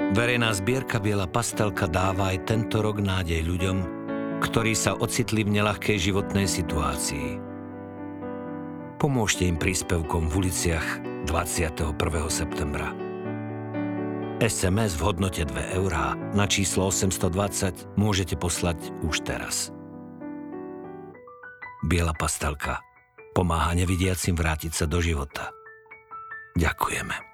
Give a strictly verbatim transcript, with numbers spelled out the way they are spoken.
Verejná zbierka Biela pastelka dáva aj tento rok nádej ľuďom, ktorí sa ocitli v neľahkej životnej situácii. Pomôžte im príspevkom v uliciach dvadsiateho prvého septembra. es em es v hodnote dve eurá na číslo osemstodvadsať môžete poslať už teraz. Biela pastelka pomáha nevidiacim vrátiť sa do života. Ďakujeme.